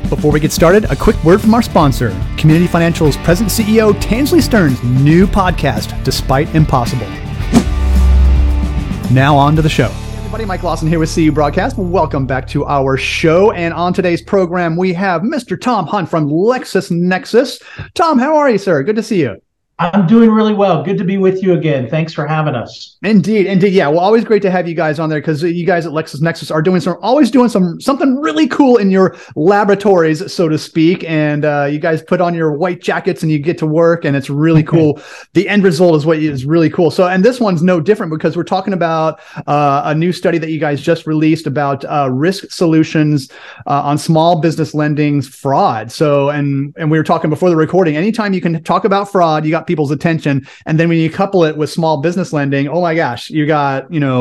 Before we get started, a quick word from our sponsor, Community Financial's President CEO Tansley Stearns' new podcast, Despite Impossible. Now on to the show. Hey everybody, Mike Lawson here with CU Broadcast. Welcome back to our show. And on today's program, we have Mr. Tom Hunt from LexisNexis. Tom, how are you, sir? Good to see you. I'm doing really well. Good to be with you again. Thanks for having us. Indeed. Yeah. Well, always great to have you guys on there because you guys at LexisNexis are always doing something really cool in your laboratories, so to speak. And you guys put on your white jackets and you get to work, and it's really cool. The end result is what is really cool. So, and this one's no different because we're talking about a new study that you guys just released about risk solutions on small business lending's fraud. So, and we were talking before the recording. Anytime you can talk about fraud, you got people's attention. And then when you couple it with small business lending, oh my gosh, you got,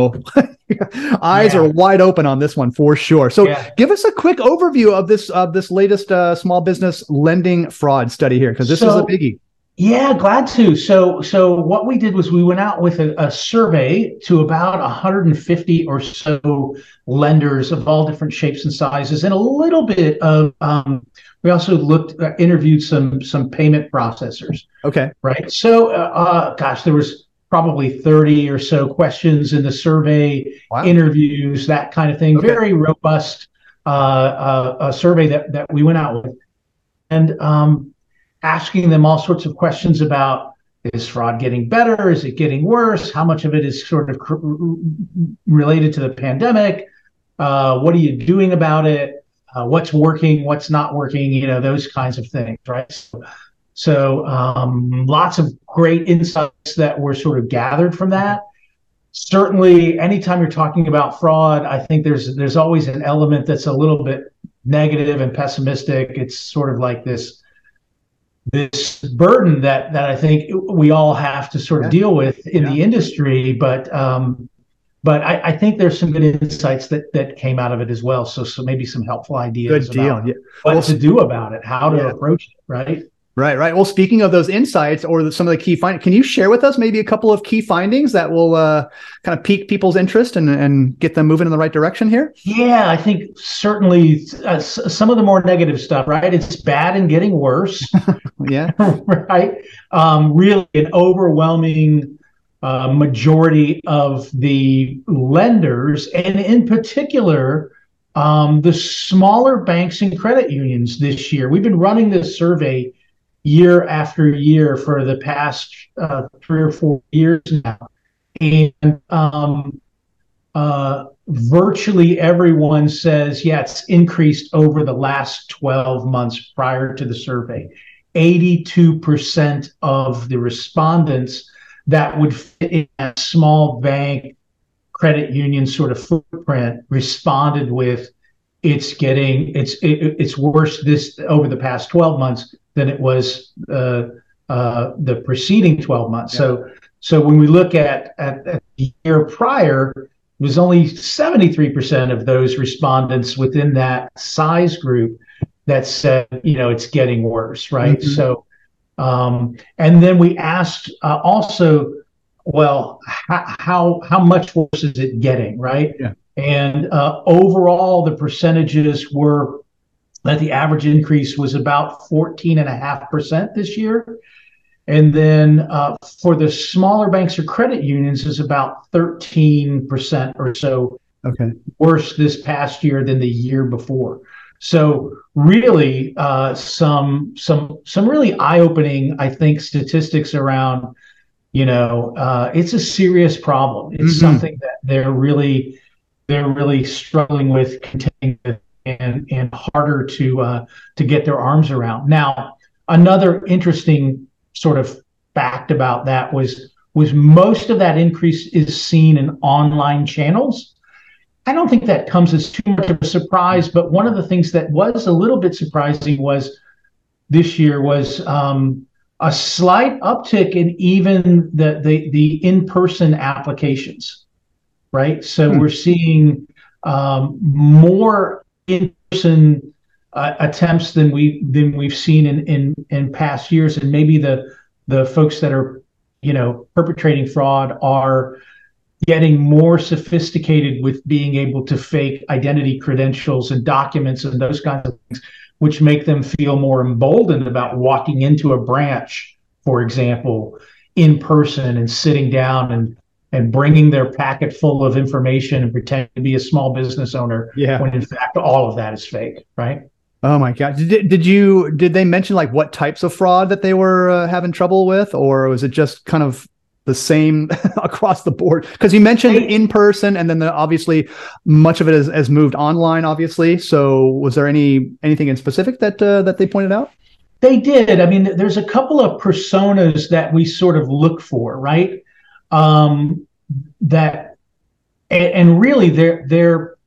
eyes are wide open on this one for sure. So give us a quick overview of this latest small business lending fraud study here, because this is a biggie. Yeah, glad to. So what we did was we went out with a survey to about 150 or so lenders of all different shapes and sizes, and a little bit of we also interviewed some payment processors. Okay. Right. So there was probably 30 or so questions in the survey, interviews, that kind of thing. Okay. Very robust a survey that we went out with, and asking them all sorts of questions about, is fraud getting better? Is it getting worse? How much of it is sort of related to the pandemic? What are you doing about it? What's working? What's not working? Those kinds of things, right? So lots of great insights that were sort of gathered from that. Certainly, anytime you're talking about fraud, I think there's always an element that's a little bit negative and pessimistic. It's sort of like this burden that I think we all have to sort of deal with in the industry. But I think there's some good insights that came out of it as well. So maybe some helpful ideas about what to do about it, how to approach it, right? Right. Well, speaking of those insights or some of the key findings, can you share with us maybe a couple of key findings that will kind of pique people's interest and get them moving in the right direction here? Yeah, I think certainly some of the more negative stuff, right? It's bad and getting worse. Yeah. Right. Really an overwhelming majority of the lenders, and in particular, the smaller banks and credit unions this year. We've been running this survey year after year for the past 3 or 4 years now. And virtually everyone says, it's increased over the last 12 months prior to the survey. 82% of the respondents that would fit in that small bank credit union sort of footprint responded with, it's worse this over the past 12 months than it was the preceding 12 months. Yeah. So when we look at the year prior, it was only 73% of those respondents within that size group that said, it's getting worse, right? Mm-hmm. So, and then we asked also, well, how much worse is it getting, right? Yeah. And overall, the percentages were that the average increase was about 14.5% this year. And then for the smaller banks or credit unions is about 13% or so worse this past year than the year before. So really some really eye-opening, I think, statistics around, it's a serious problem. It's something that they're really struggling with, containing with, and harder to get their arms around. Now, another interesting sort of fact about that was most of that increase is seen in online channels. I don't think that comes as too much of a surprise, but one of the things that was a little bit surprising was this year was a slight uptick in even the in-person applications, right? So we're seeing more in-person attempts than we've seen in past years, and maybe the folks that are perpetrating fraud are getting more sophisticated with being able to fake identity credentials and documents and those kinds of things. which make them feel more emboldened about walking into a branch, for example, in person and sitting down and bringing their packet full of information and pretending to be a small business owner, when in fact all of that is fake, right? Oh my God. Did they mention like what types of fraud that they were having trouble with, or was it just kind of the same across the board? Because you mentioned in person, and then obviously much of it has moved online, obviously. So was there anything in specific that they pointed out? They did. I mean, there's a couple of personas that we sort of look for, right? That and really they're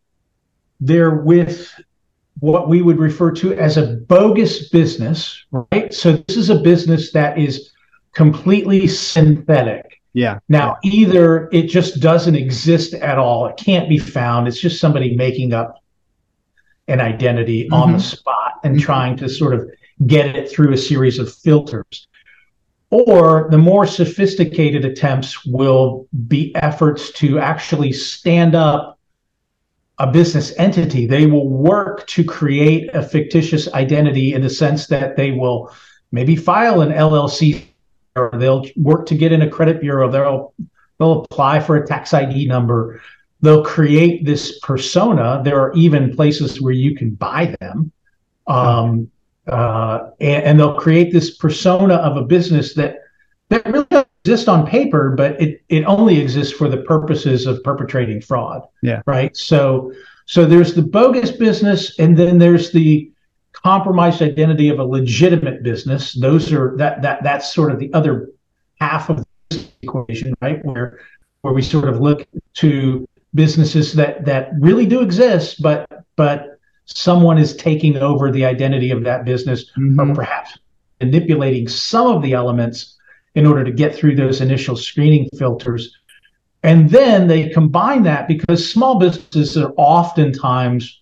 with what we would refer to as a bogus business, right? So this is a business that is completely synthetic. Yeah. Now, either it just doesn't exist at all, it can't be found, it's just somebody making up an identity on the spot and trying to sort of get it through a series of filters. Or the more sophisticated attempts will be efforts to actually stand up a business entity. They will work to create a fictitious identity in the sense that they will maybe file an LLC, or they'll work to get in a credit bureau. They'll apply for a tax ID number. They'll create this persona. There are even places where you can buy them. And they'll create this persona of a business that really doesn't exist on paper, but it only exists for the purposes of perpetrating fraud. Yeah. Right. So there's the bogus business, and then there's the compromised identity of a legitimate business. That's sort of the other half of the equation, right? Where we sort of look to businesses that really do exist, but someone is taking over the identity of that business, or perhaps manipulating some of the elements in order to get through those initial screening filters. And then they combine that, because small businesses are oftentimes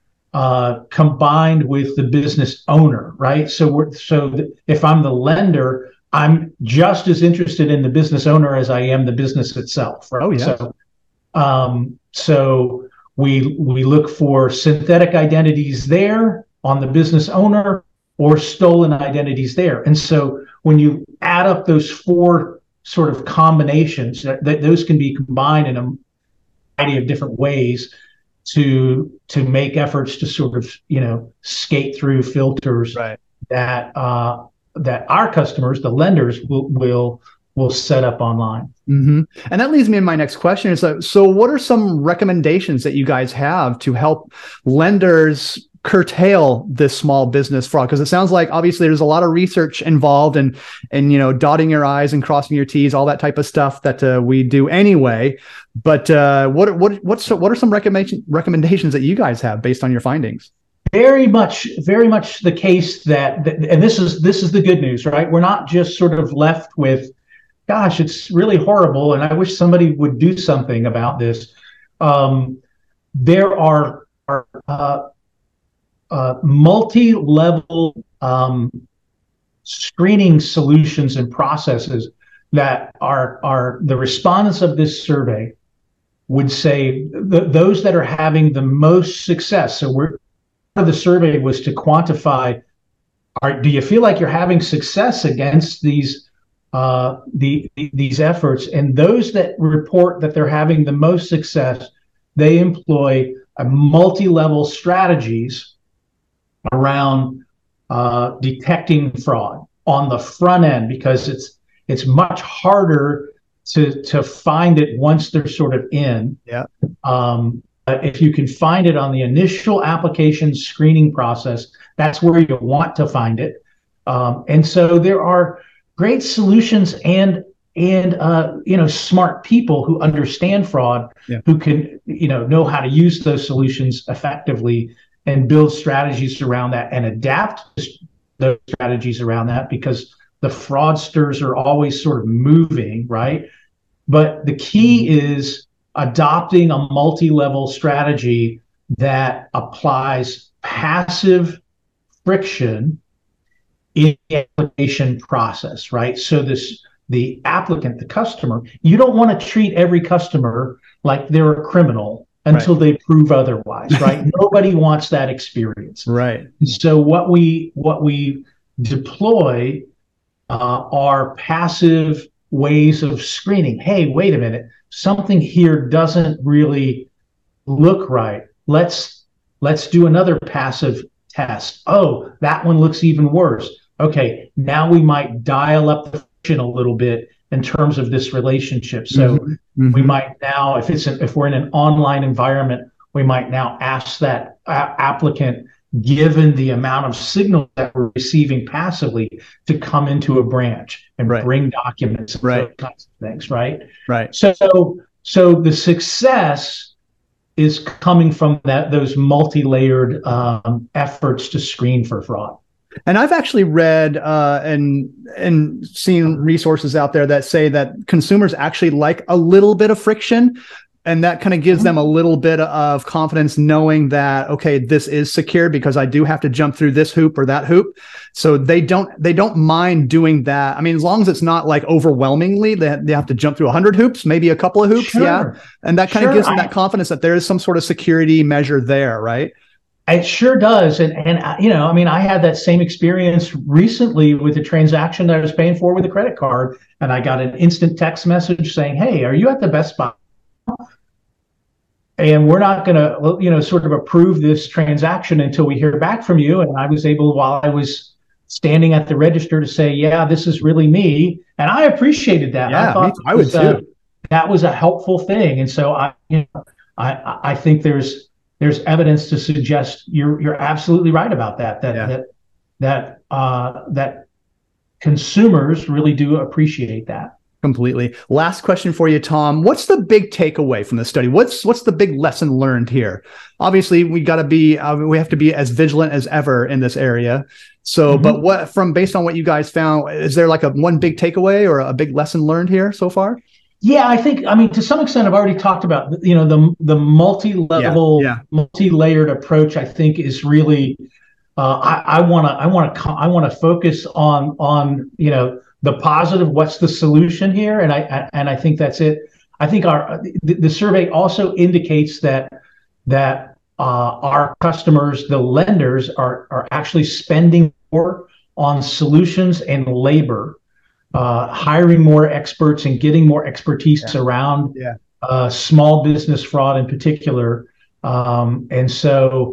combined with the business owner, right? So if I'm the lender, I'm just as interested in the business owner as I am the business itself. Right? Oh, yeah. So we look for synthetic identities there on the business owner, or stolen identities there. And so when you add up those four sort of combinations, those can be combined in a variety of different ways to make efforts to sort of, skate through filters, right, that our customers, the lenders, will set up online. And that leads me to my next question. So what are some recommendations that you guys have to help lenders curtail this small business fraud? Because it sounds like obviously there's a lot of research involved, and dotting your I's and crossing your T's, all that type of stuff that we do anyway. But what are some recommendations that you guys have based on your findings? Very much the case that, and this is the good news, right? We're not just sort of left with, gosh, it's really horrible, and I wish somebody would do something about this. There are multi-level screening solutions and processes that are the respondents of this survey would say those that are having the most success. So part of the survey was to quantify, do you feel like you're having success against these efforts? And those that report that they're having the most success, they employ multi-level strategies around detecting fraud on the front end, because it's much harder to find it once they're sort of in. Yeah. If you can find it on the initial application screening process, that's where you want to find it. And so there are great solutions and smart people who understand fraud, who can know how to use those solutions effectively and build strategies around that and adapt those strategies around that, because the fraudsters are always sort of moving, right? But the key is adopting a multi-level strategy that applies passive friction in the application process, right? So the applicant, the customer, you don't want to treat every customer like they're a criminal until they prove otherwise, right? Nobody wants that experience. Right. So what we deploy are passive ways of screening. Hey, wait a minute, something here doesn't really look right. Let's do another passive test. Oh, that one looks even worse. Okay, now we might dial up the friction a little bit in terms of this relationship. So we might now, if we're in an online environment, we might now ask that applicant, given the amount of signal that we're receiving passively, to come into a branch and bring documents, and those kinds of things, right? Right. So the success is coming from those multi-layered efforts to screen for fraud. And I've actually read and seen resources out there that say that consumers actually like a little bit of friction, and that kind of gives them a little bit of confidence knowing that, okay, this is secure because I do have to jump through this hoop or that hoop. So they don't mind doing that. I mean, as long as it's not like overwhelmingly, they have to jump through 100 hoops, maybe a couple of hoops. Sure. Yeah. And that kind of gives them that confidence that there is some sort of security measure there, right? It sure does. And you know, I mean, I had that same experience recently with a transaction that I was paying for with a credit card, and I got an instant text message saying, "Hey, are you at the Best Buy? And we're not going to, you know, sort of approve this transaction until we hear back from you." And I was able, while I was standing at the register, to say, "Yeah, this is really me," and I appreciated that. Yeah, I thought I would too. That was a helpful thing, and so I think there's evidence to suggest you're absolutely right about that. That consumers really do appreciate that. Completely. Last question for you, Tom. What's the big takeaway from the study? What's the big lesson learned here? Obviously, we have to be as vigilant as ever in this area. So, but based on what you guys found, is there like one big takeaway or a big lesson learned here so far? Yeah, I mean, to some extent, I've already talked about, you know, the multi-level, multi-layered approach. I think is really, I want to focus on, you know, the positive. What's the solution here? And I think that's it. I think the survey also indicates that our customers, the lenders, are actually spending more on solutions and labor. Hiring more experts and getting more expertise around small business fraud in particular, and so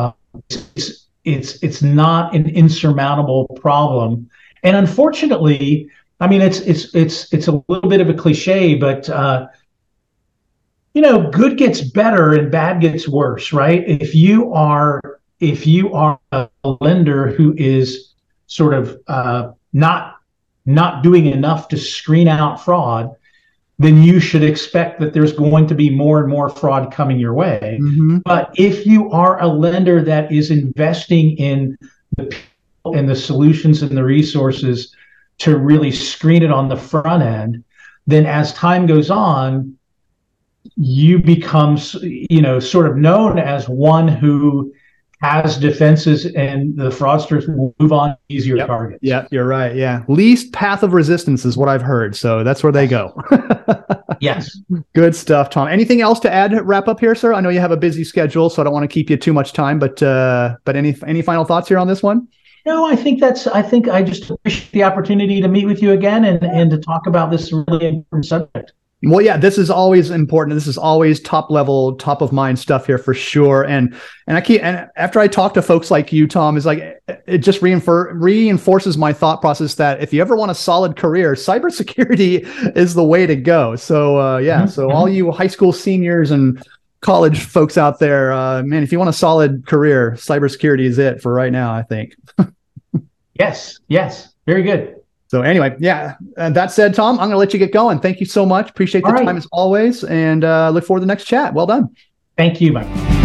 it's not an insurmountable problem. And unfortunately, I mean, it's a little bit of a cliche, but you know, good gets better and bad gets worse, right? If you are a lender who is sort of not doing enough to screen out fraud, then you should expect that there's going to be more and more fraud coming your way. But if you are a lender that is investing in the people and the solutions and the resources to really screen it on the front end, then as time goes on, you become, you know, sort of known as one who has defenses, and the fraudsters will move on to easier targets. Yeah, you're right. Yeah. Least path of resistance is what I've heard. So that's where they go. Yes. Good stuff, Tom. Anything else to add, wrap up here, sir? I know you have a busy schedule, so I don't want to keep you too much time, but any final thoughts here on this one? No, I think I just appreciate the opportunity to meet with you again and to talk about this really important subject. Well, yeah, this is always important. This is always top level, top of mind stuff here for sure. And after I talk to folks like you, Tom, is like, it just reinforces my thought process that if you ever want a solid career, cybersecurity is the way to go. So so all you high school seniors and college folks out there, man, if you want a solid career, cybersecurity is it for right now, I think. Yes, very good. So anyway, that said, Tom, I'm going to let you get going. Thank you so much. Appreciate the time as always, and look forward to the next chat. Well done. Thank you, Mike.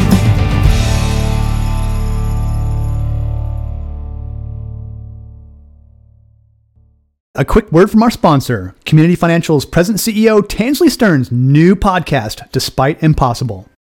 A quick word from our sponsor, Community Financial's President CEO Tansley Stearns' new podcast, Despite Impossible.